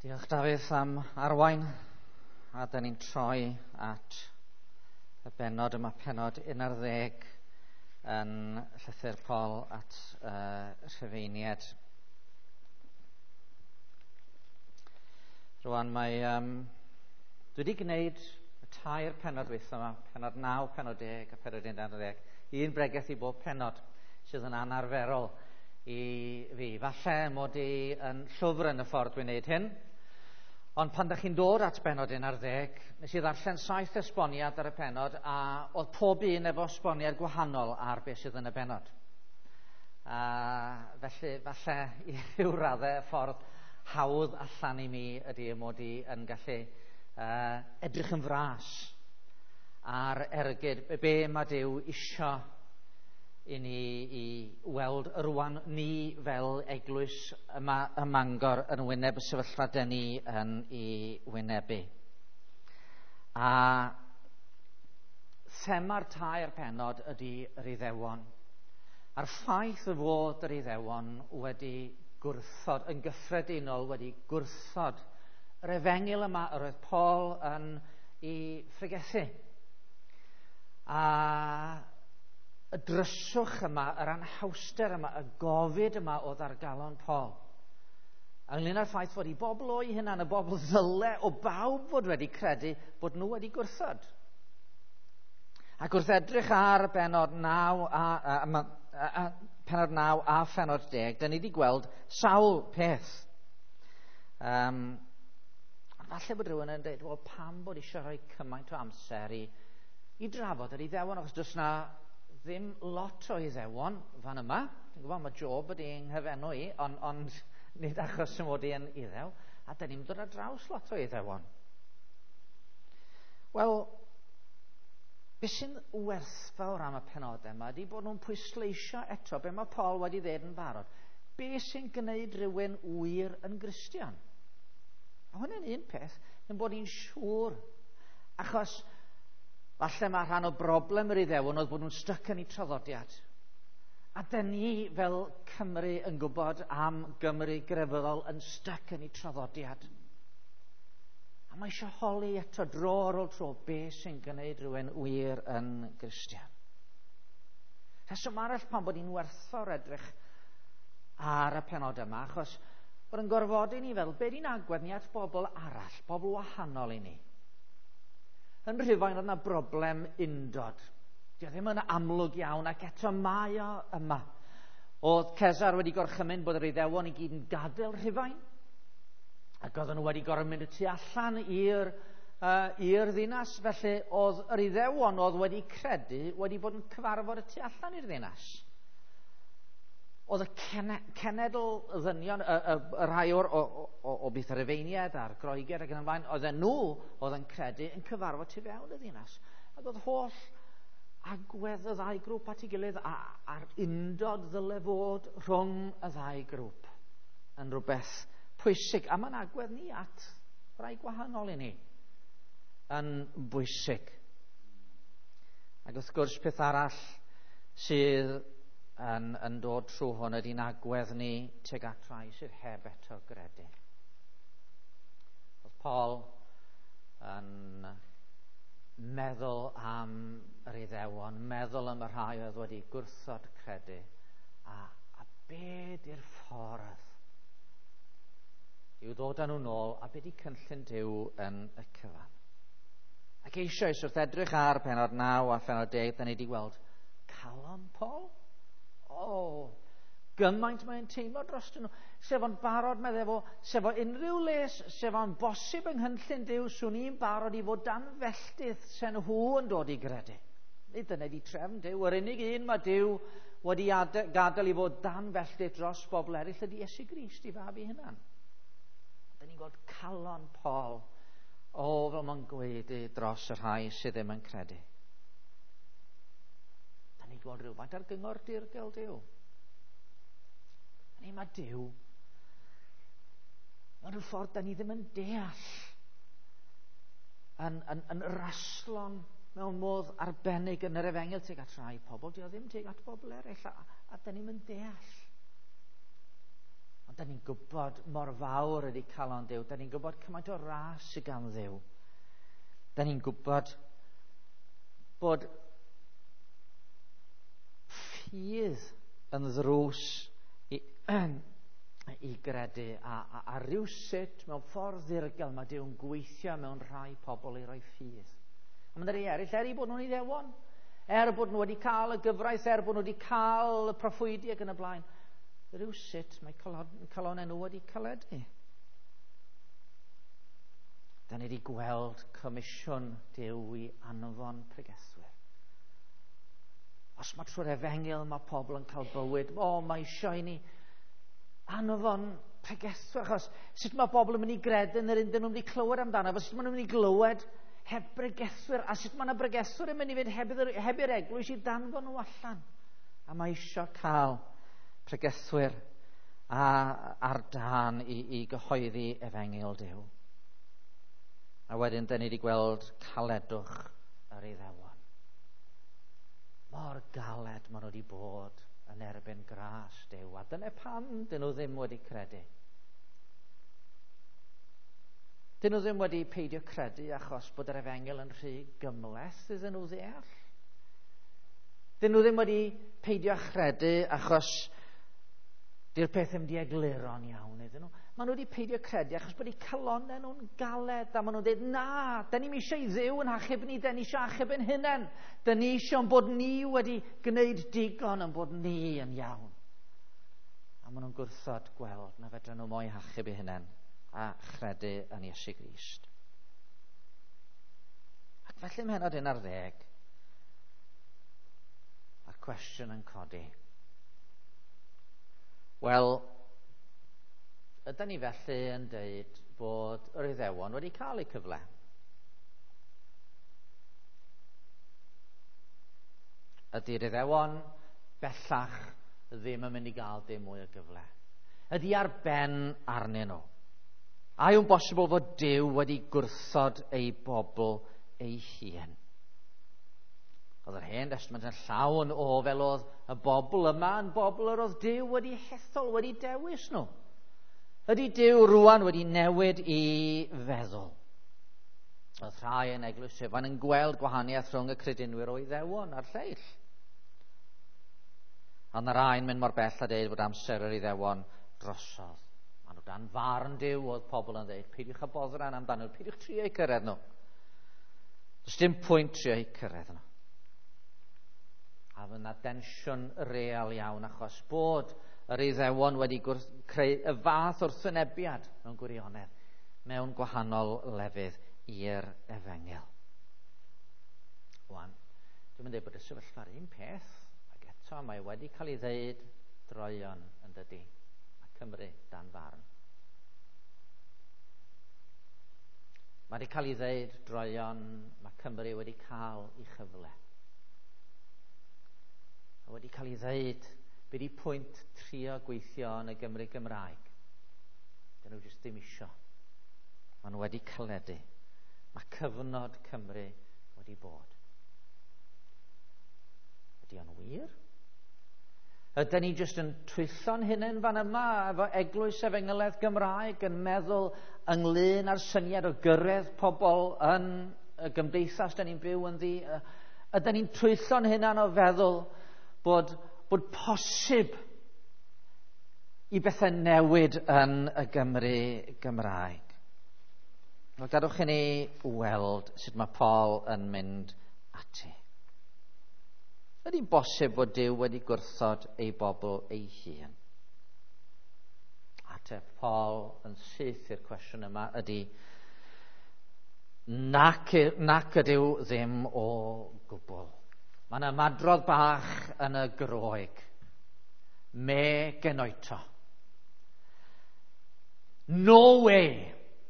Diolch Dafydd am arwain, a da ni'n troi at y benod yma, penod 11 yn llythyr Paul at Rhufeinied. Rwan dwi wedi gwneud y tair penod dwytha yma, penod 9, penod 10 a penod 11. Un bregeth i bob penod sydd yn anarferol i fi. Falle mod i yn llwfr yn y ffordd dwi'n gwneud hyn, ond pan ydych chi'n dod at benod 11, nes i ddarllen 7 esboniad ar y penod, a oedd pob un efo esboniad gwahanol ar beth sydd yn y benod. Felly, falle i ryw raddau y ffordd hawdd allan i mi ydy mod i yn gallu edrych yn fras ar ergyd be mae Duw isio i ni i weld rwan ni fel eglwys yma ym Mangor yn wyneb y sefyllfa dyn ni yn ei wynebu. A thema'r tair penod ydy yr Iddewon. A'r ffaith y fod yr Iddewon wedi gwrthod, yn gyffredinol wedi gwrthod yr efengil yma yr oedd Paul yn ei phregethu. A y dryswch yma, yr anhawster yma, y gofid yma oedd ar galon Paul. Ynglŷn â'r ffaith fod i bobl o'i hunan, y bobl ddyle o bawb fod wedi credu bod nhw wedi gwrthod. Ac wrth edrych ar benod 9 penod 9 a phenod 10, da ni wedi gweld sawl peth. Falle bod rhywun yn dweud, wel, pam bod eisiau rhoi cymaint o amser i drafod yr Iddewon, achos does na ddim lot o Iddewon fan yma. Dwi'n gwybod, mae Job wedi nghyfenw i, ond nid achos mod i yn Iddew, a da ni'n dod ar draws lot o Iddewon. Wel, beth sy'n werthfawr am y penodau yma ydy bod nhw'n pwysleisio eto be mae Paul wedi dweud yn barod. Beth sy'n gwneud rhywun wir yn Gristion? A hwnna'n un peth, yn bod ni'n siŵr, achos falle mae rhan o broblem yr Iddewon oedd bod nhw'n styc yn ei traddodiad. A dyn ni fel Cymru yn gwybod am Gymru grefyddol yn styc yn ei traddodiad. A mae eisiau holi eto dro ar ôl tro beth sy'n gwneud rhywun wir yn Gristion. Rheswm arall pan bod ni'n werthfawr edrych ar y penod yma, achos bod yn gorfodi ni fel, be di'n agwedd ni at bobl arall, bobl wahanol i ni. Yn Rhufain oedd yna broblem undod. Dio ddim yn amlwg iawn, ac eto mae o yma. Oedd Cesar wedi gorchymyn bod yr Iddewon i gyd yn gadael Rhufain, ac oedden nhw wedi gorfod y tu allan i'r ddinas, felly oedd yr Iddewon oedd wedi credu wedi bod yn cyfarfod y tu allan i'r ddinas. Oedd y cenedl ddynion, y rhai o byth yr Rhufeinied a'r Groegr ac yn y blaen, oedden nhw oedd yn credu yn cyfarfod tu fewn y ddinas. Ac oedd holl agwedd y ddau grŵp at ei gilydd a'r undod ddyle fod rhwng y ddau grŵp yn rhywbeth pwysig. A mae'n agwedd ni at rai gwahanol i ni yn bwysig. Ac wrth gwrs peth arall sydd yn dod trwy hwn ydy'n agwedd ni tuag at rai sydd heb eto gredu. Oedd Paul yn meddwl am yr Iddewon, meddwl am y rhai oedd wedi gwrthod credu, a be di'r ffordd i'w ddod â nhw nôl, a be di cynllun Duw yn y cyfan. Ac eisoes wrth edrych ar penod 9 a phenod 10, da ni wedi gweld calon Paul. Gymaint mae'n teimlo dros nhw, sef o'n barod meddwl, sef o unrhyw les, sef o'n bosib yng nghynllun Duw, swn i'n barod i fod dan felltith sen nhw yn dod i gredu. Nid dyna di trefn Duw, yr unig un mae Duw wedi gadael i fod dan felltith dros bobl eraill ydy Iesu Grist i fab ei hunan. Da ni'n gweld calon Paul, fel mae'n gweud dros y rhai sydd ddim yn credu. Da ni'n gweld rhywfaint ar gyngor dirgel Duw. Neu mae Duw mewn rhyw ffordd da ni ddim yn deall yn raslon mewn modd arbennig yn yr efengil tuag at rai pobl, dio ddim tuag at bobl eraill, a da ni'n deall. Ond da ni'n gwybod mor fawr ydy calon Duw. Da ni'n gwybod cymaint o ras y gan Dduw. Da ni'n gwybod bod ffydd yn ddrws i gredu a rhywsut mewn ffordd ddirgel mae Dyw'n gweithio mewn rhai pobl i roi ffydd. A mae'n rhai eraill bod nhw'n Iddewon, bod nhw wedi cael y gyfraith, bod nhw wedi cael y proffwydi ac yn y blaen. Rhywsut mae calonau nhw wedi caledu. Da ni wedi gweld comisiwn Duw i anfon pregeswyr. Os mae trwy'r Efengil mae pobl yn cael bywyd, mae eisiau i ni anfon pregeswyr, achos sut mae pobl yn mynd i gredu yn yr un dyn nhw'n mynd i clywed amdano, sut maen nhw'n mynd i glywed heb bregeswyr, a sut mae yna bregeswyr yn mynd i fynd heb i'r eglwys i danfon nhw allan. A mae eisiau cael pregeswyr ar dan i gyhoeddi Efengil Duw. A wedyn, da ni wedi gweld caledwch yr Iddewon. Mor galed maen nhw wedi bod yn erbyn gras Duw. A dyna pam dyn nhw ddim wedi credu. Dyn nhw ddim wedi peidio credu achos bod yr Efengil yn rhy gymleth iddyn nhw ddeall. Dyn nhw ddim wedi peidio credu achos di'r peth ddim wedi egluro'n iawn iddyn nhw. Maen nhw wedi peidio credu achos bod eu calonau nhw'n galed a maen nhw'n dweud, na, da ni'n eisiau i Dduw yn achub ni, da ni eisiau achub yn hunain. Da ni eisiau bod ni wedi gwneud digon yn bod ni yn iawn. A maen nhw'n gwrthod gweld na fedra nhw mwy achub eu hunain a chredu yn Iesu Grist. Ac felly mae hynod 11, a'r cwestiwn yn codi. Wel, ydyn ni felly yn dweud bod yr Iddewon wedi cael eu cyfle? Ydy'r Iddewon bellach ddim yn mynd i gael dim mwy o gyfle? Ydy ar ben arnyn nhw? A yw'n bosibl fod Duw wedi gwrthod ei bobl ei hun? Oedd yr Hen Testament yn llawn o fel oedd y bobl yma yn bobl yr oedd Duw wedi hethol, wedi dewis nhw. Ydy Duw rwan wedi newid i feddwl? Oedd rhai yn Eglwys Ifan yn gweld gwahaniaeth rhwng y credinwyr o Iddewon a'r lleill. Ond yr rhain mynd mor bell a dweud bod amser yr Iddewon drosodd. Maen nhw dan farn Duw oedd pobl yn dweud, peidiwch â boddran amdano, peidiwch trio eu cyrraedd nhw. Does dim pwynt trio eu cyrraedd nhw. A fydd yna densiwn real iawn achos bod yr Iddewon wedi creu y fath wrthwynebiad mewn gwirionedd mewn gwahanol lefydd i'r Efengil. Wan, dwi'n mynd i bod y sefyllfa'r un peth, ac eto mae wedi cael ei ddeud droion yn dydy, a Cymru dan farn. Mae wedi cael ei ddeud droion, mae Cymru wedi cael ei chyfle. Mae wedi cael ei ddeud beth di pwynt trio gweithio yn y Gymru Gymraeg. Dyn nhw jyst ddim isio. Mae nhw wedi caledu. Mae cyfnod Cymru wedi bod. Ydy o'n wir? Ydyn ni jyst yn twyllo'n hunain fan yma efo Eglwys Efengilaidd Gymraeg yn meddwl ynglyn â'r syniad o gyrraedd pobl yn y gymdeithas dyn ni'n byw yn ddi? Ydyn ni'n twyllo'n hunain o feddwl bod posib i bethau newid yn y Gymru Gymraeg? Wel, gadwch i ni weld sut mae Paul yn mynd ati. Ydy'n bosib bod Duw wedi gwrthod ei bobl ei hun? Ateb Paul yn syth i'r cwestiwn yma ydy nac ydyw ddim o gwbl. Mae yna madrodd bach yn y Groeg. Me genoito. No way.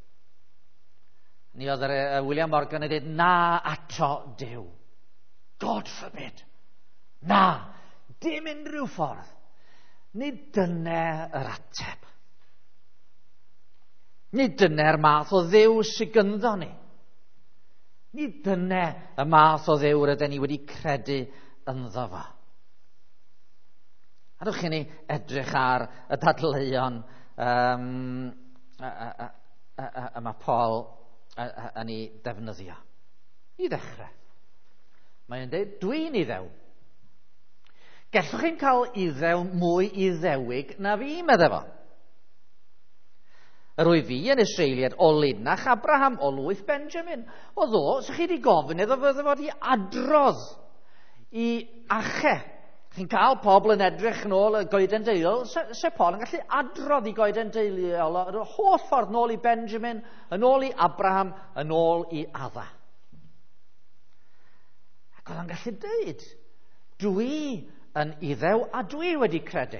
Ni oedd William Morgan yn dweud, na ato Duw. God forbid. Na, dim unrhyw ffordd. Nid dyna yr ateb. Nid dyna'r math o Dduw sy'n gynddo ni. Nid dyna y math o Dduw rydyn ni wedi credu ynddo fo. Adwch i ni edrych ar y dadleuon mae Paul yn ei defnyddio. I ddechrau. Mae'n dweud, dwi'n Iddew. Gallwch chi'n cael Iddew mwy Iddewig na fi, medda fo. Yr wyf fi yn Israeliad o linach Abraham, o lwyth Benjamin. O ddo, so chi wedi gofyn iddo fydde fod i adrodd i ache. Chi'n cael pobl yn edrych yn ôl y goeden deuluol, se Paul yn gallu adrodd i goeden deuluol yr holl ffordd nôl i Benjamin, yn ôl i Abraham, yn ôl i Adda. Ac oedd yn gallu dweud, dwi yn Iddew a dwi wedi credu.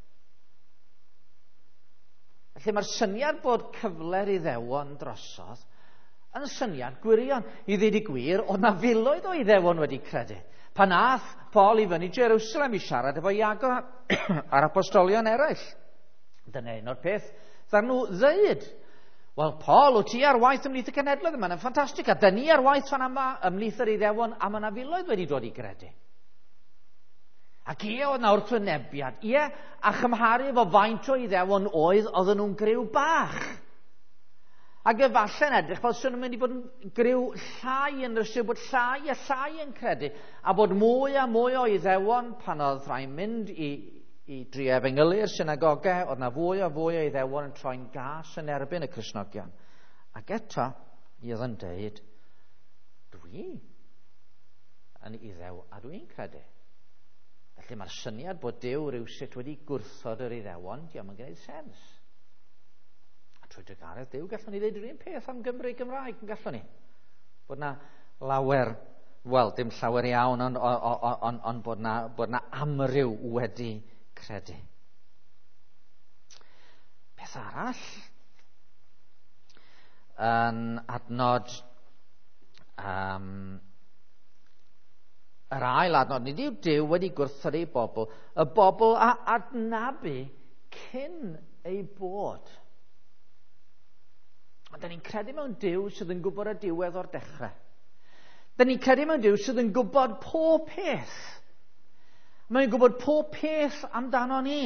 Felly mae'r syniad bod cyfle'r Iddewon drosodd yn syniad gwirion. I ddweud i gwir, oedd na filoedd o Iddewon wedi credu. Pan nath Paul i fyny Jerusalem i siarad efo Iago a'r apostolion eraill. Dyna un o'r peth dda'r nhw ddeud. Wel, Paul, wyt ti ar waith ymlith y cenedloedd yma, yn ffantastig. A dyn ni ar waith fan yma ymlith yr Iddewon, a mae yna filoedd wedi dod i credu. Ac oedd na wrthwynebiad. A chymharu efo faint o Iddewon oedden nhw'n griw bach. Ac efallai'n edrych fel sy'n mynd i fod yn griw llai yn rysio bod llai a llai yn credu, a bod mwy a mwy o Iddewon pan oedd rhaid mynd i dri efengylu'r synagogau, oedd na fwy a fwy o Iddewon yn troi'n gas yn erbyn y Cristnogion. Ac eto, i oedd yn deud, dwi yn Iddew a dwi'n credu. Felly mae'r syniad bod Duw rywsut wedi gwrthod yr Iddewon, diolch yn gwneud sens. A trwy dygaredd Duw, gallwn ni ddeud yr un peth am Gymru Gymraeg, yn gallwn ni. Bod na lawer, wel, dim llawer iawn, ond bod na amryw wedi credu. Beth arall? Yn adnod yr ail adnod, nid yw Duw wedi gwrthod ei bobl, y bobl a adnabu cyn ei bod. Ond da ni'n credu mewn Duw sydd yn gwybod y diwedd o'r dechrau. Da ni'n credu mewn Duw sydd yn gwybod pob peth. Mae'n gwybod pob peth amdano ni.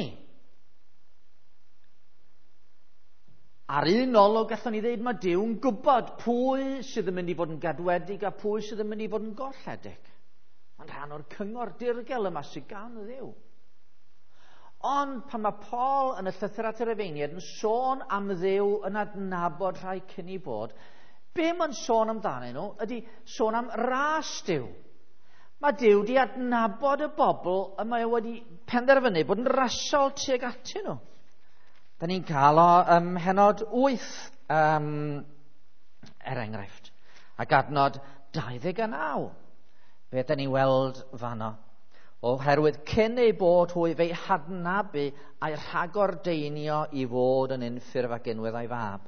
Ar un olwg gallwn ni ddeud mae Duw yn gwybod pwy sydd yn mynd i fod yn gadwedig a pwy sydd yn mynd i fod yn golledig. Mae'n rhan o'r cyngor dirgel yma sydd gan y Dduw. Ond pan mae Paul yn y llythyr at yr Efeiniad yn sôn am Dduw yn adnabod rhai cyn i bod, be mae'n sôn amdanyn nhw ydy sôn am ras Duw. Mae Duw wedi adnabod y bobl a mae wedi penderfynu bod yn rasol tuag atyn nhw. Da ni'n cael o henod 8 enghraifft, ac adnod 29. Be da ni weld fanno? Oherwydd cyn ei bod hwy fe'i hadnabu a'i rhagordeinio i fod yn unffurf ac unwedd a'i fab.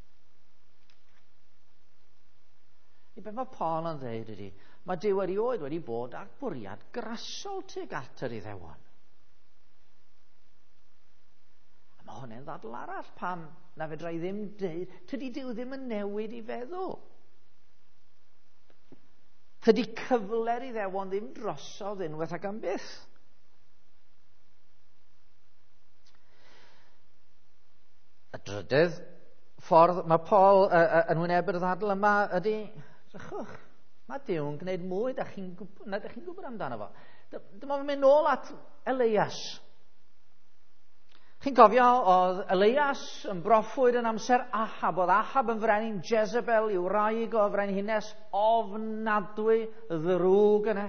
I be mae Paul yn dweud ydy, mae Duw erioed wedi bod ag bwriad grasol tuag at yr Iddewon. A mae hwnna'n ddadl arall pam na fedra i ddim dweud, tydi Duw ddim yn newid i feddwl. Tydi cyfle'r Iddewon ddim drosodd unwaith ac am byth. Y drydydd ffordd mae Paul yn wynebu'r ddadl yma ydy, rychwch, mae Duw yn gwneud mwy na chi'n gwybod amdano fo. Dyma fe'n mynd nôl at Elias. Chi'n cofio, oedd Elias yn broffwyd yn amser Ahab. Oedd Ahab yn frenin Jezebel i'w wraig o frenhines ofnadwy ddrwg yna.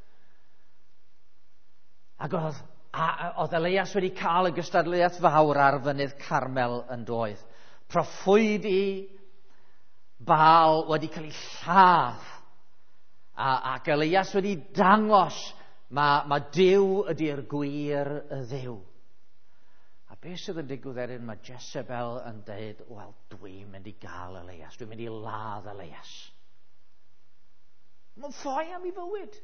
Ac oedd Elias wedi cael y gystadleuaeth fawr ar fynydd Carmel yn doedd. Proffwydi Baal wedi cael ei lladd. Ac Elias wedi dangos mae Duw ydy'r gwir y Dduw. A beth sydd yn digwydd erin, mae Jezebel yn dweud, wel, dwi'n mynd i gael Elias, dwi'n mynd i ladd Elias. Mae'n ffoi am ei fywyd.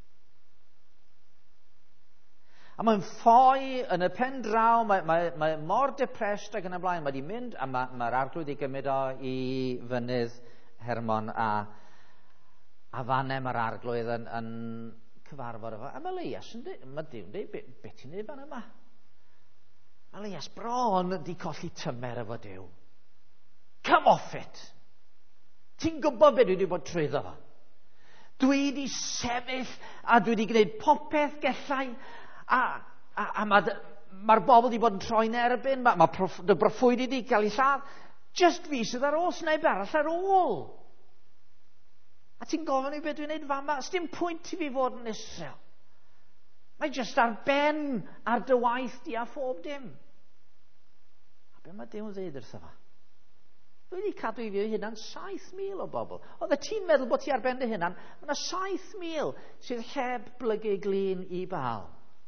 A mae'n ffoi yn y pen draw, mae mor depressed ac yn y blaen, mae di mynd, a mae'r arglwydd wedi gymryd o i fynydd Hermon, a fanne mae'r arglwydd yn cyfarfod efo. A mae Elias yn dweud, mae Duw'n dweud, beth ti'n dweud fan yma? Elias bron wedi colli tymer efo Duw. Come off it. Ti'n gwybod beth dwi wedi bod trwyddo fo? Dwi wedi sefyll a dwi wedi gwneud popeth gellai a mae'r bobl wedi bod yn troi'n erbyn, mae dy broffwyd wedi cael ei lladd. Just fi sydd ar ôl, sneb arall ar ôl. A ti'n gofyn i beth dwi'n gwneud fama? Ys dim pwynt i fi fod yn Israel. Mae jyst ar ben ar dy waith di a phob dim. A be mae Duw'n dweud wrtho fa? Dwi wedi cadw i fi hynna'n 7,000 o bobl. Oedd y ti'n meddwl bod ti ar ben dy hynna'n, mae yna 7,000 sydd heb blygu glin i Baal.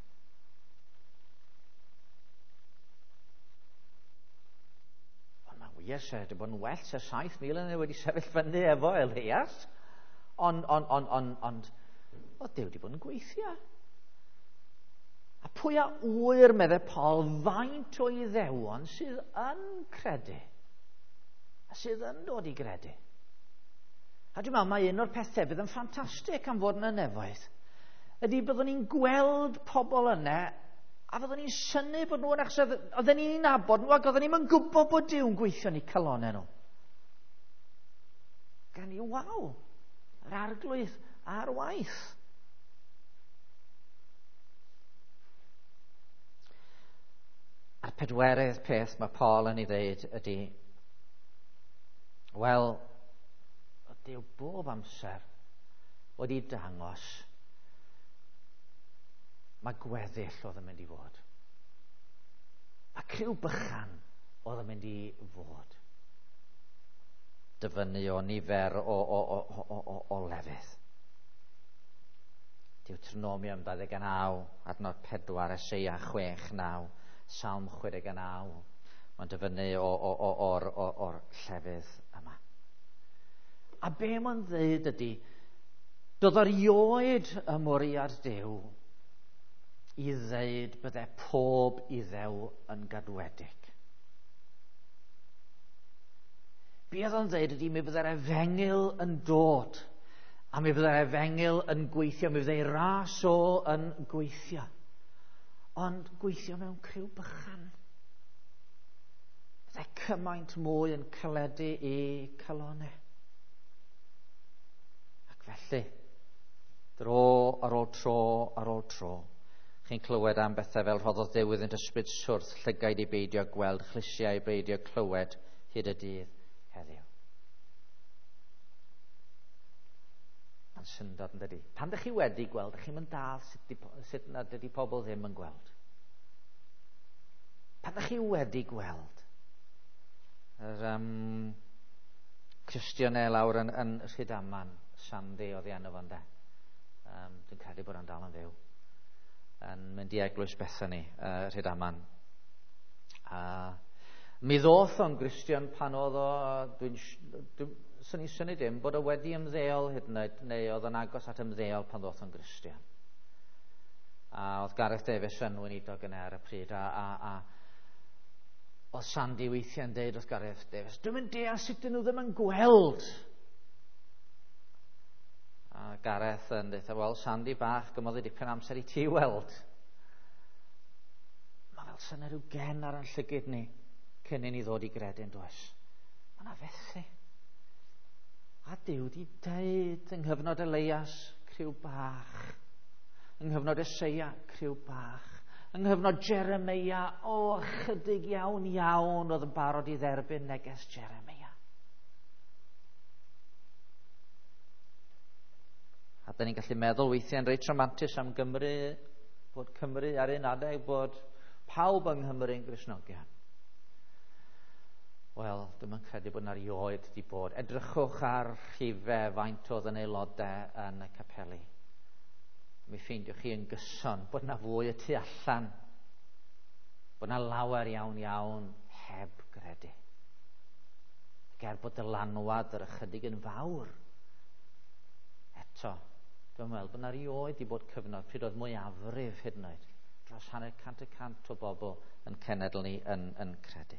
Ond mae wir wedi bod yn well se 7,000 yn wedi sefyll fyny efo Elias. Ond oedd Duw wedi bod yn gweithio. A pwy a wyr meddwl Paul faint o iddewon sydd yn credu? A sydd yn dod i gredu. A dwi'n meddwl mae un o'r pethau bydd yn ffantastig am fod yn y nefoedd ydy byddwn ni'n gweld pobl yna a byddwn ni'n synnu bod nhw'n achos oedden ni'n nabod nhw ac oedden ni'n gwybod bod Duw'n gweithio ni calonau nhw. Gan ni, waw, yr arglwydd a'r waith. A'r pedwerydd peth mae Paul yn ei ddeud ydy, wel, Duw bob amser wedi dangos mae gweddill oedd yn mynd i fod. Mae criw bychan oedd yn mynd i fod. Dyfynnu o nifer o lefydd. Deuteronomium 29, adnod 4, Eseia 6:9, Psalm 69. Mae'n dyfynnu o'r llefydd yma. A be mae'n dweud ydy, doedd o'r ioed y mwriad Duw i ddeud byddai pob iddew yn gadwedig. Be oedd o'n dweud ydy, mi byddai'r efengyl yn dod, a mi byddai'r efengyl yn gweithio, mi byddai ras o yn gweithio. Ond gweithio mewn criw bychan. Byddai cymaint mwy yn caledu i calonau. Ac felly, dro ar ôl tro, chi'n clywed am bethau fel rhoddodd Duw iddynt ysbryd swrth, llygaid i beidio gweld, chlysiau i beidio clywed, hyd y dydd heddiw. Mae'n syndod yn dydi. Pan ydych chi wedi gweld, ydych chi'n dal sut nad ydy pobl ddim yn gweld. Pan ydych chi wedi gweld, yr Cristionau lawr yn Rhydaman, Sandy oedd i enw fo'n de. Dwi'n credu bod o'n dal yn fyw. Yn mynd i Eglwys Bethany, Rhydaman. Mi ddoth o'n Gristion pan oedd o, sy'n ni syni dim, bod o wedi ymddeol hyd yn oed, neu oedd yn agos at ymddeol pan ddoth o'n Gristion. A oedd Gareth Davies yn weinidog yna ar y pryd, a oedd Sandy weithiau yn deud wrth Gareth Davies, dwi'n mynd deall sut dyn nhw ddim yn gweld. A Gareth yn dweud, wel, Sandy bach, gymodd i dipyn amser i ti weld. Mae fel sy'n rhyw gen ar yn llygyd ni, cyn i ni ddod i gredu'n does. Mae'n afethu. A Duw di deud yng nghyfnod Elias, criw bach. Yng nghyfnod Eseia, criw bach. Yng nghyfnod Jeremia, chydig iawn oedd yn barod i dderbyn neges Jeremia. A da ni'n gallu meddwl weithiau'n reit traumatis am Gymru, bod Cymru ar un adeg, bod pawb yng Nghymru'n Gristnogion. Wel, dwi'n yn credu bod yna rioed wedi bod. Edrychwch ar rhifau faint oedd yn aelodau yn y capeli. Mi ffeindiwch chi yn gyson bod yna fwy y tu allan, bod yna lawer iawn heb gredu. Ger bod dylanwad yr ychydig yn fawr. Eto, dwi'n meddwl bod yna rioed wedi bod cyfnod pryd oedd mwyafrif hyd yn oed. Dros 100% o bobl yn cenedl ni yn credu.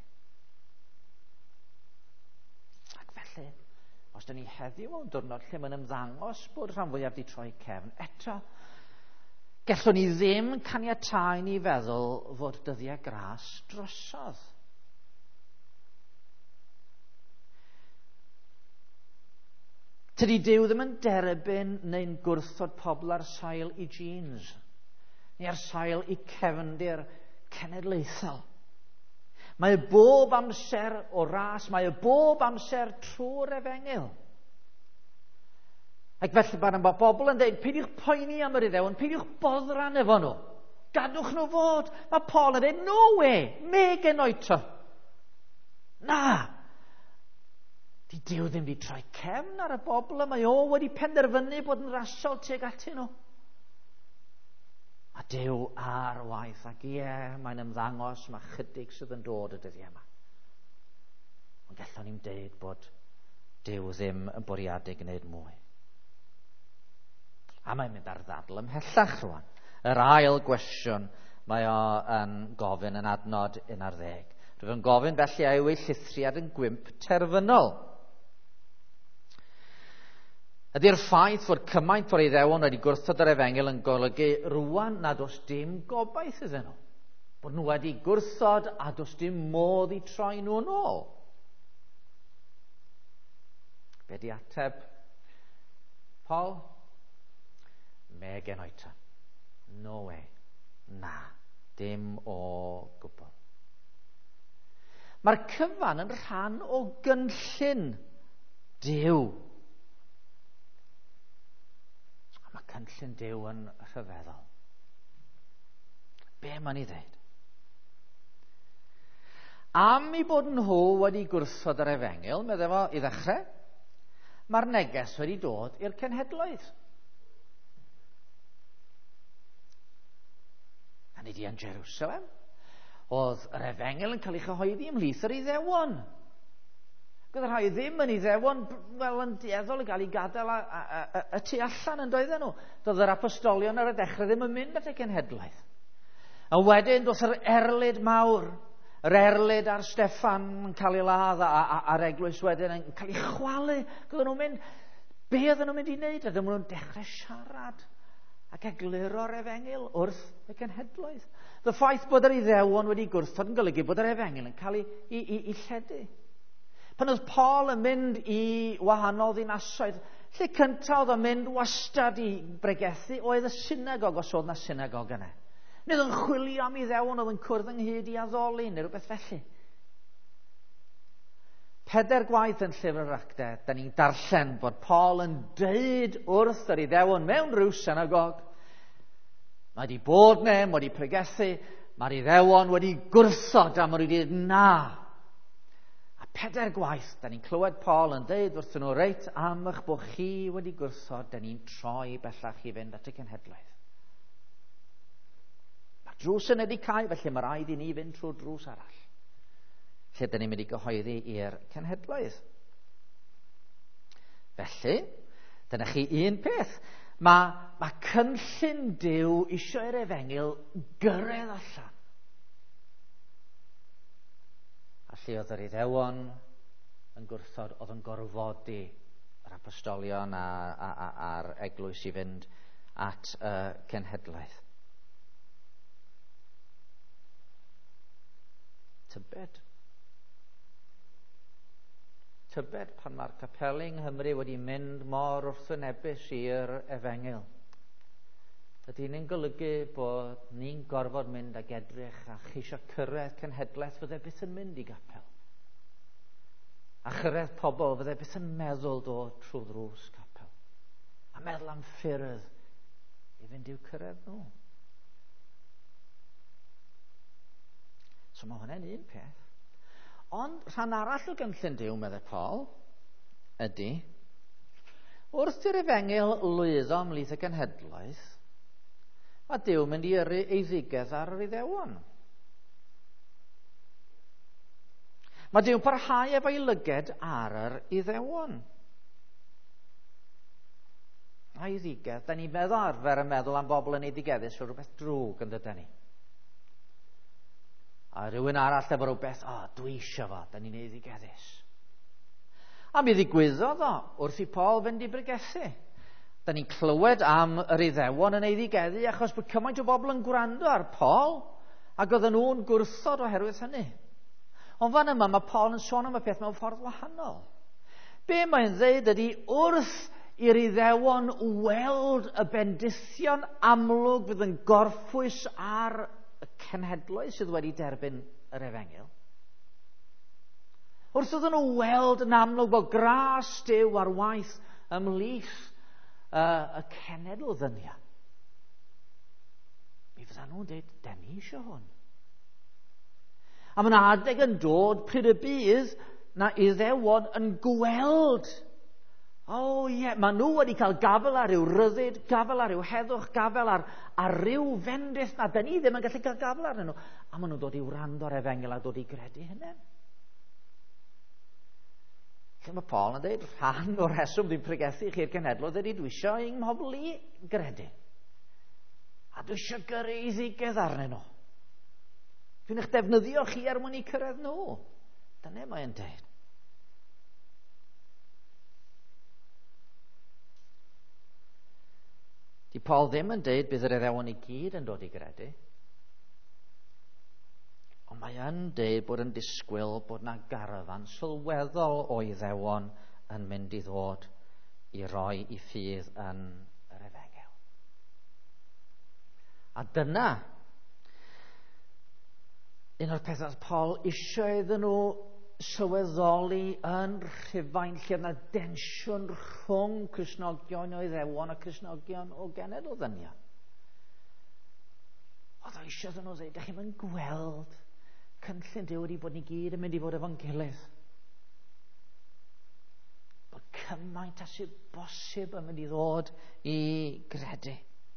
Ac felly, os dyn ni heddiw o'n diwrnod lle mae'n ymddangos bod rhan fwyaf wedi troi cefn, eto, Gallwn ni ddim caniatáu ni feddwl fod dyddiau gras drosodd. Tydi Duw ddim yn derbyn neu'n gwrthod pobl ar sail i jeans, neu ar sail i cefndir cenedlaethol. Mae bob amser o ras, mae bob amser trwy'r Efengyl. Ac felly mae bobl yn dweud, peidiwch poeni am yr Iddewon, peidiwch boddran efo nhw. Gadwch nhw fod. Mae Paul yn dweud, no way, megen oeto. Na. Di Duw ddim wedi troi cefn ar y bobl, mae o wedi penderfynu bod yn rasol tuag atyn nhw. Mae Duw ar waith, ac mae'n ymddangos, mae chydig sydd yn dod y dyddiau yma. Ond gallwn ni'n deud bod Duw ddim yn bwriadu gwneud mwy. A mae'n mynd ar ddadl ymhellach rwan. Yr ail gwestiwn mae o yn gofyn yn adnod 11. Rwyf yn gofyn felly a yw ei llithriad yn gwymp terfynol. Ydy'r ffaith fod cymaint o'r Iddewon wedi gwrthod yr Efengyl yn golygu rwan nad oes dim gobaith iddyn nhw. Bod nhw wedi gwrthod a does dim modd i troi nhw yn ôl. Be di ateb Paul? Megen oeto. No way. Na. Dim o gwbl. Mae'r cyfan yn rhan o gynllun Duw. Mae cynllun Duw yn rhyfeddol. Be mae'n ei ddweud? Am ei bod nhw wedi gwrthod yr Efengyl, medde fo i ddechrau, mae'r neges wedi dod i'r cenhedloedd. A nid i yn Jerusalem, oedd yr Efengyl yn cael ei chyhoeddi ymhlith yr Iddewon. Gyda rhai ddim yn Iddewon, wel yn dueddol i gael ei gadael y tu allan yn doedden nhw. Doedd yr apostolion ar y dechrau ddim yn mynd at y cenhedlaeth. A wedyn doedd yr erlyd mawr, yr erlyd ar Steffan yn cael ei ladd a'r eglwys wedyn yn cael ei chwalu. Gyda nhw'n mynd, be oedden nhw'n mynd i wneud? Oedden nhw'n dechrau siarad ac egluro'r Efengyl wrth y cenhedloedd. Y ffaith bod yr Iddewon wedi gwrthod yn golygu bod yr Efengyl yn cael ei lledu. Pan oedd Paul yn mynd i wahanol ddinasoedd, lle cyntaf oedd yn mynd wastad i bregethu, oedd y synagog os oedd na synagog yna. Nid yn chwilio am Iddewon oedd yn cwrdd ynghyd i addoli neu rhywbeth felly. 4 gwaith yn llyfr yr Actau, da ni'n darllen bod Paul yn deud wrth yr Iddewon mewn rhyw synagog. Mae wedi bod ne, mae wedi pregethu, mae'r Iddewon wedi gwrthod a mae wedi dweud na. A 4 gwaith, da ni'n clywed Paul yn deud wrthyn nhw, reit, am eich bod chi wedi gwrthod, da ni'n troi bellach i fynd at y cenhedlaeth. Mae'r drws yn wedi cael, felly mae rhaid i ni fynd trwy'r drws arall. Lle dyn ni'n mynd i gyhoeddi i'r cenhedloedd. Felly, dyna chi un peth. Mae cynllun Duw isio i'r Efengyl gyrraedd allan. A lle oedd yr Iddewon yn gwrthod, oedd yn gorfodi yr apostolion a'r eglwys i fynd at y cenhedlaeth. Tybed pan mae'r capeli yng Nghymru wedi mynd mor wrthwynebus i'r Efengyl. Ydy hynny'n golygu bod ni'n gorfod mynd ag edrych a cheisio cyrraedd cenhedlaeth fydde byth yn mynd i gapel. A chyrraedd pobl fydde byth yn meddwl dod trwy ddrws capel. A meddwl am ffyrdd i fynd i'w cyrraedd nhw. So mae hwnna'n un peth. Ond rhan arall o gynllun Duw, medde Paul, ydy, wrth i'r Efengyl lwyddo ymhlith y cenhedlaeth, mae Duw mynd i yrru eiddigedd ar yr Iddewon. Mae Duw parhau efo'i lyged ar yr Iddewon. A eiddigedd, da ni'n meddwl arfer yn meddwl am bobl yn eiddigeddus o rhywbeth drwg yn dydyn ni. A rhywun arall efo rhywbeth, dwi eisiau fo, da ni'n eiddigeddus. A mi ddigwyddodd o wrth i Paul fynd i bregethu. Da ni'n clywed am yr Iddewon yn eiddigeddu achos bod cymaint o bobl yn gwrando ar Paul ac oedden nhw'n gwrthod oherwydd hynny. Ond fan yma mae Paul yn sôn am y peth mewn ffordd wahanol. Be mae'n dweud ydy wrth i'r Iddewon weld y bendithion amlwg fydd yn gorffwys ar y cenhedloedd sydd wedi derbyn yr Efengil. Wrth iddyn nhw weld yn amlwg bod gras Duw ar waith ymhlith y cenedl ddynion. Mi fydda nhw'n dweud, da ni eisiau hwn. A mae'n adeg yn dod pryd y bydd na Iddewon yn gweld. Maen nhw wedi cael gafel ar ryw ryddid, gafel ar ryw heddwch, gafel ar ryw fendith na da ni ddim yn gallu cael gafel arnyn nhw. A maen nhw'n dod i wrando ar Efengil a dod i gredu hynny. Lle mae Paul yn dweud, rhan o'r rheswm dwi'n pregethu chi'r cenhedloedd ydy dwi eisiau i'n mhobl i gredu. A dwi eisiau gyrraedd arnyn nhw. Dwi'n eich defnyddio chi er mwyn i cyrraedd nhw. Dyna mae'n dweud. Di Paul ddim yn dweud bydd yr Iddewon i gyd yn dod i gredu. Ond mae yn dweud bod yn disgwyl bod na garafan sylweddol o Iddewon yn mynd i ddod i roi i ffydd yn yr Efengil. A dyna un o'r pethau Paul eisiau iddyn nhw sylweddoli yn Rhufain, lle yna densiwn rhwng Cristnogion o Iddewon a Cristnogion o genedl ddynion. Oedd o eisiau iddyn nhw ddweud, ydych chi'n gweld cynllun Duw wedi bod ni gyd yn mynd i fod efo'n gilydd. Bod cymaint a sydd bosib yn mynd i ddod i gredu.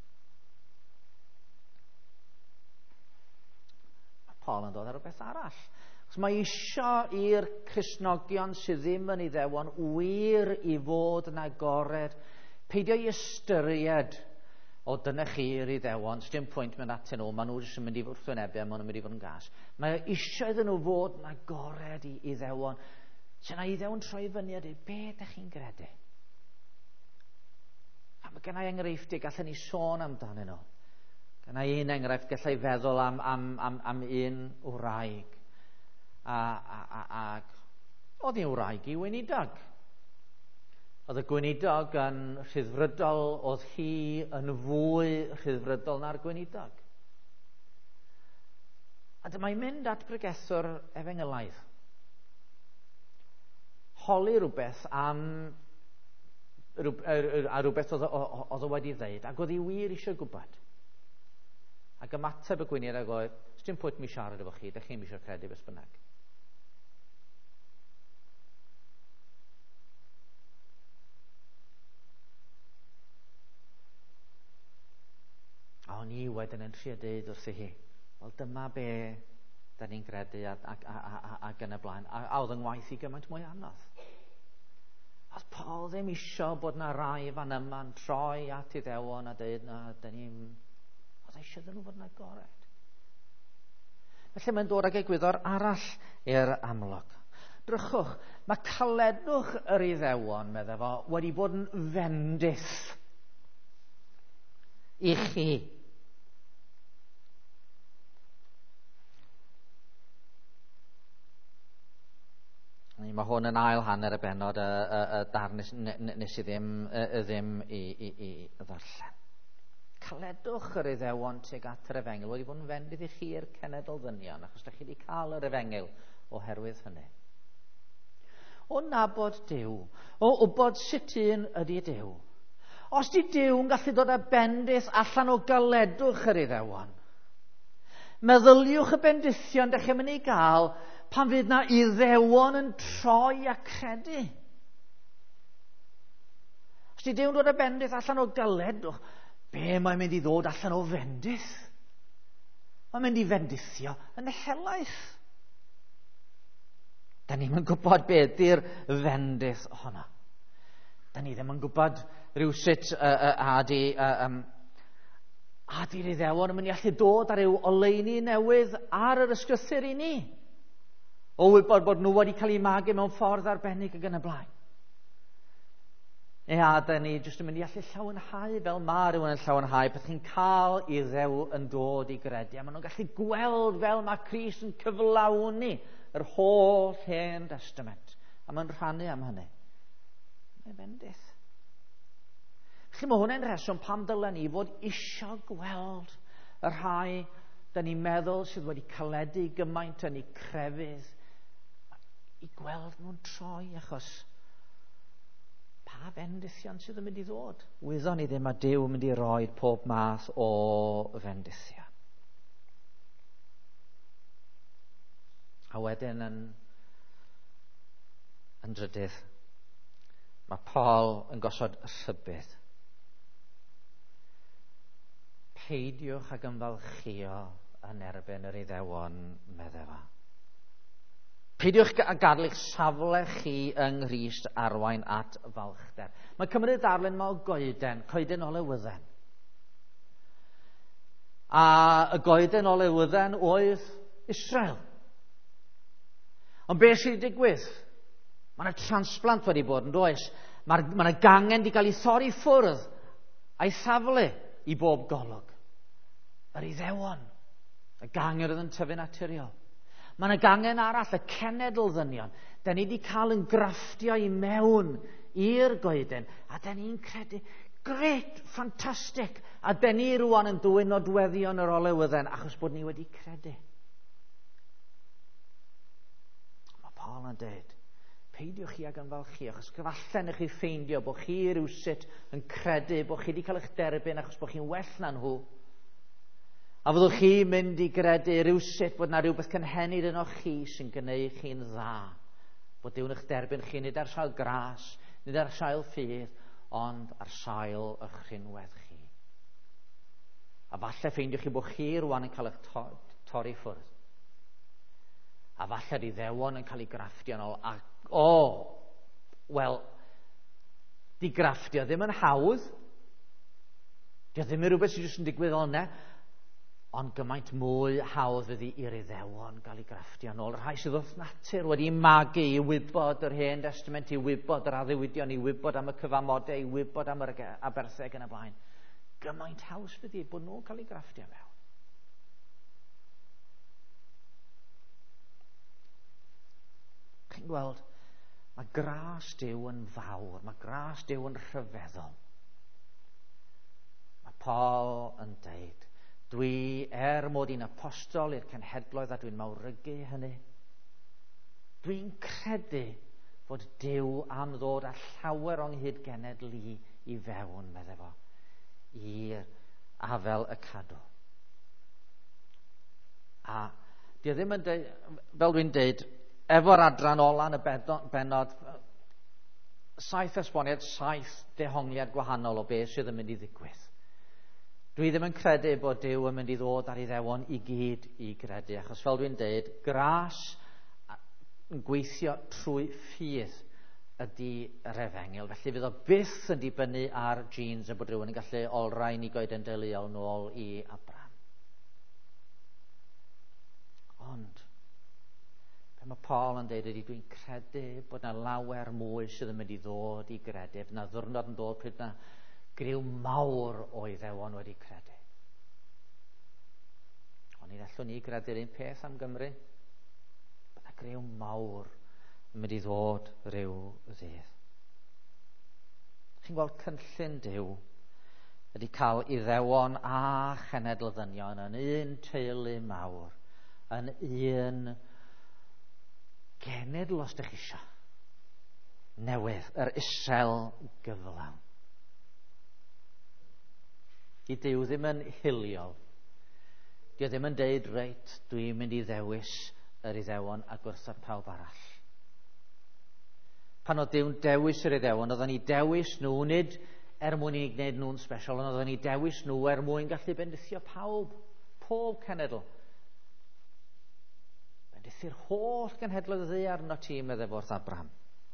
Mae Paul yn dod ar rhywbeth arall. Os mae eisiau i'r Cristnogion sydd ddim yn Iddewon wir i fod yn agored, peidio i ystyried dyna chi'r Iddewon, dim pwynt mynd atyn nhw, maen nhw jyst yn mynd i wrthwynebu, maen nhw'n mynd i fod yn gas. Mae eisiau iddyn nhw fod yn agored i Iddewon. Sy'n na Iddewon troi fyny a dweud, be ydych chi'n gredu? A mae gennau enghreifftiau gallwn ni sôn amdanyn nhw. Gennau un enghraifft gallai feddwl am un wraig. Oedd hi'n wraig i weinidag. Oedd y gweinidog yn rhyddfrydol, oedd hi yn fwy rhyddfrydol na'r gweinidog. A dyma'n mynd at bregethwr Efengylaidd. Holi rhywbeth am rhywbeth oedd o wedi ddeud, ac oedd hi wir eisiau gwybod. Ac ymateb y gweinidog oedd, dim pwynt mi siarad efo chi, ydych chi'n eisiau credu beth bynnag. A o'n i wedyn yn trio deud wrthi hi, wel dyma be da ni'n credu ac yn y blaen. A oedd yng ngwaith i gymaint mwy anodd. Oedd Paul ddim eisiau bod na rai fan yma'n troi at Iddewon a dweud na da ni'n... Oedd eisiau dyn nhw fod yn agored. Felly mae'n dod ag egwyddor arall i'r amlwg. Drychwch, mae caledwch yr Iddewon, meddwl fo, wedi bod yn fendith i chi. Mae hwn yn ail hanner y benod y darn nes i ddim i ddarllen. Caledwch yr Iddewon tuag at yr Efengil wedi bod yn fendith i chi'r cenedl ddynion, achos ydych chi wedi cael yr Efengil oherwydd hynny. O nabod Duw, o wybod sut un ydy Duw. Os di Duw yn gallu dod â bendith allan o galedwch yr Iddewon, meddyliwch y bendithion ydych chi'n mynd i gael pan fydd na Iddewon yn troi a credu. Os di Duw yn dod â bendith allan o galedwch, be mae'n mynd i ddod allan o fendith? Mae'n mynd i fendithio yn y helaeth. Da ni'n gwybod beth yw'r fendith honna. Da ni ddim yn gwybod rhywsut di'r Iddewon yn mynd i allu dod ar ryw oleuni newydd ar yr ysgrythyr i ni. O wybod bod nhw wedi cael eu magu mewn ffordd arbennig ac yn y blaen. A da ni jyst yn mynd i allu llawenhau fel mae rhywun yn llawenhau peth chi'n cael i ddew yn dod i gredu. A maen nhw'n gallu gweld fel mae Crist yn cyflawni yr holl Hen Testament. A maen rhannu am hynny. Mae'n bendith. Felly mae hwnna'n rheswm pam dylen ni fod isio gweld y rhai da ni'n meddwl sydd wedi caledu gymaint yn eu crefydd i gweld nhw'n troi, achos pa fendithion sydd yn mynd i ddod? Wyddon ni ddim a Duw yn mynd i roi pob math o fendithion. A wedyn yn drydydd, mae Paul yn gosod rhybudd. Peidiwch ag ymfalchio yn erbyn yr Iddewon, meddefa. Peidiwch a gadl eich safle chi yng Nghrist arwain at falchder. Mae cymryd darlun yma o coeden o Lewydden. A y goeden o Lewydden oedd Israel. Ond beth sydd wedi digwydd? Mae yna transplant wedi bod yn does. Mae yna gangen wedi cael ei thorri ffwrdd a'i safle i bob golwg. Yr Iddewon. Y gangen oedd yn tyfu naturiol. Mae yna gangen arall, y cenedl ddynion. Da ni wedi cael yn grafftio i mewn i'r goeden. A da ni'n credu, gret, ffantastig. A da ni rwan yn dwyn nodweddion yr Olewydden, achos bod ni wedi credu. Mae Paul yn dweud, peidiwch chi ag ymfalchio, achos gyfallen ych chi ffeindio bod chi rywsut yn credu, bod chi wedi cael eich derbyn, achos bod chi'n well na nhw. A fyddwch chi mynd i gredu rywsut bod yna rhywbeth cynhenid yno chi sy'n gwneud chi'n dda. Bod Duw'n eich derbyn chi nid ar sail gras, nid ar sail ffydd, ond ar sail eich rhinwedd chi. A falle ffeindiwch chi bod chi rwan yn cael eich torri ffwrdd. A falle di Iddewon yn cael ei grafftio yn ôl. Wel, di grafftio ddim yn hawdd. Di ddim yn rhywbeth sy'n jyst yn digwydd o'na. Ond gymaint mwy hawdd ydi i'r Iddewon gael ei grafftio yn ôl. Rhai sydd wrth natur wedi magu i wybod yr Hen Testament, i wybod yr addewidion, i wybod am y cyfamodau, i wybod am yr abertheg yn y blaen. Gymaint haws ydi bod nhw'n cael ei grafftio mewn. Chi'n gweld, mae gras Duw yn fawr, mae gras Duw yn rhyfeddol. Mae Paul yn deud, dwi mod i'n apostol i'r cenhedloedd a dwi'n mawrygu hynny. Dwi'n credu fod Duw am ddod â llawer o'n hyd genedl i fewn, medde fo, i'r afel y cadw. A di ddim yn deud, fel dwi'n deud, efo'r adran ola yn y benod, 7 esboniad, 7 dehongliad gwahanol o beth sydd yn mynd i ddigwydd. Dwi ddim yn credu bod Duw yn mynd i ddod ar Iddewon i gyd i gredu, achos fel dwi'n deud, gras yn gweithio trwy ffydd ydy yr Efengil. Felly fydd o byth yn dibynnu ar genes a bod rhywun yn gallu olrhain i goeden deuluol nôl i Abraham. Ond, pe mae Paul yn deud ydy, dwi'n credu bod yna lawer mwy sydd yn mynd i ddod i gredu. Fydd yna ddiwrnod yn dod pryd yna griw mawr o Iddewon wedi credu. Ond nid allwn ni credu'r un peth am Gymru. Bydda griw mawr yn mynd i ddod rhyw ddydd. Chi'n gweld cynllun Duw ydy cael Iddewon a chenedl ddynion yn un teulu mawr, yn un genedl os ydych chi isio. Newydd, yr Israel gyflawn. Di Duw ddim yn hiliol. Di o ddim yn deud, reit, dwi'n mynd i ddewis yr Iddewon a gwrthod pawb arall. Pan oedd Duw'n dewis yr Iddewon, oedden ni dewis nhw nid mwyn i gwneud nhw'n special, ond oedden ni dewis nhw mwyn gallu bendithio pawb, pob cenedl. Bendithu'r holl genhedloedd y ddaear arno ti, medde fo wrth Abraham.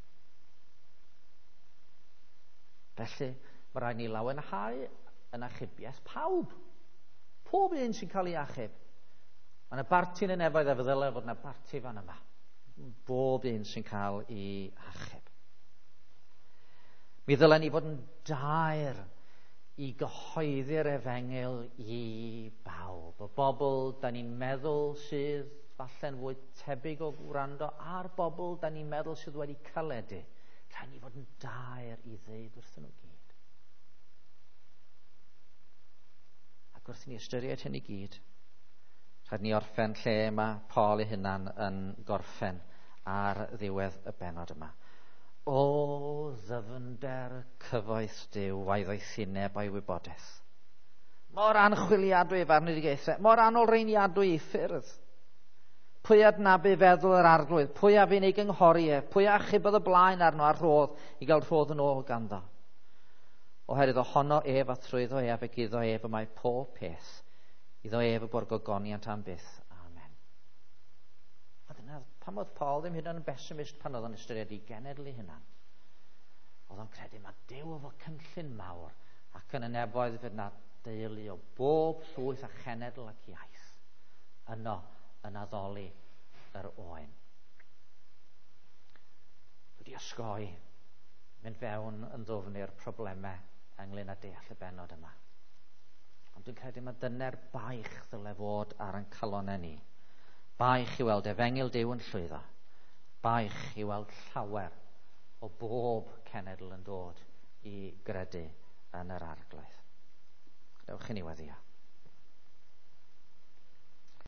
Felly, mae rhaid ni lawenhau yn achubiaeth pawb. Pob un sy'n cael ei achub. Mae yna barti yn y nefoedd a fyddyle fod yna barti fan yma. Bob un sy'n cael ei achub. Mi ddylen ni fod yn daer i gyhoeddi'r efengil i bawb. Y bobl da ni'n meddwl sydd falle'n fwy tebyg o gwrando, a'r bobl da ni'n meddwl sydd wedi caledu. Rhaid ni fod yn daer i ddeud wrthyn nhw gyd. Ac wrth i ni ystyried hyn i gyd, rhaid ni orffen lle mae Paul ei hunan yn gorffen ar ddiwedd y benod yma. O ddyfnder cyfoeth Duw waedd o'i thineb a'i wybodaeth. Mor anchwiliadwy efo arweiniogaethau, mor anolreiniadwy ei ffyrdd. Pwy adnabu feddwl yr arglwydd, pwy a fi'n ei gynghoriau, pwy a chybodd y blaen arno ar rhodd i gael rhodd yn ôl ganddo. Oherwydd ohono ef a trwyddo ef ac iddo ef y mae pob peth, iddo ef y borgogoniant am byth. Amen. A dyna pam oedd Paul ddim hyd yn besimist pan oedd o'n ystyried ei genedl ei hunan. Oedd o'n credu mae Duw efo cynllun mawr ac yn y nefoedd fydd na deulu o bob llwyth a chenedl ac iaith. Yno yn addoli yr oen. Wedi osgoi, mynd fewn yn ddwfnu'r problemau ynglyn â deall y benod yma. Ond dwi'n credu mae dyna'r baich ddyle fod ar ein calonnau ni. Baich i weld efengil Duw yn llwyddo. Baich i weld llawer o bob cenedl yn dod i gredu yn yr arglwydd. Dewch i ni weddio.